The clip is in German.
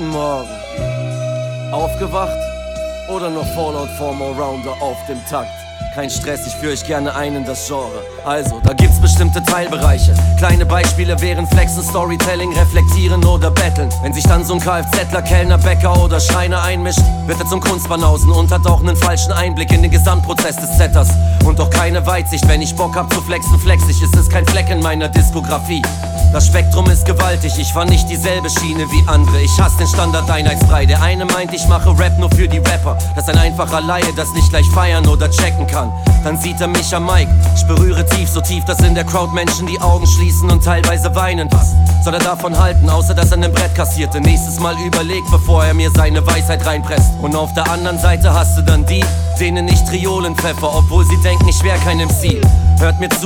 Guten Morgen. Aufgewacht oder noch Fallout vom Allrounder auf dem Takt? Kein Stress, ich führe euch gerne ein in das Genre. Also, da gibt's bestimmte Teilbereiche. Kleine Beispiele wären Flexen, Storytelling, Reflektieren oder Betteln. Wenn sich dann so ein Kfzler, Kellner, Bäcker oder Schreiner einmischt, wird er zum Kunstbanausen und hat auch einen falschen Einblick in den Gesamtprozess des Setters. Und auch keine Weitsicht, wenn ich Bock hab zu flexen, flex ich. Es ist kein Fleck in meiner Diskografie. Das Spektrum ist gewaltig, ich fahr nicht dieselbe Schiene wie andere. Ich hasse den Standard einheitsbrei. Der eine meint, ich mache Rap nur für die Rapper. Das ist ein einfacher Laie, das nicht gleich feiern oder checken kann. Dann sieht er mich am Mic, ich berühre tief, so tief, dass in der Crowd Menschen die Augen schließen und teilweise weinen. Was soll er davon halten, außer dass er ein Brett kassierte? Nächstes Mal überlegt, bevor er mir seine Weisheit reinpresst. Und auf der anderen Seite hast du dann die, denen ich Triolen pfeffer, obwohl sie denken, ich wär kein MC. Hört mir zu.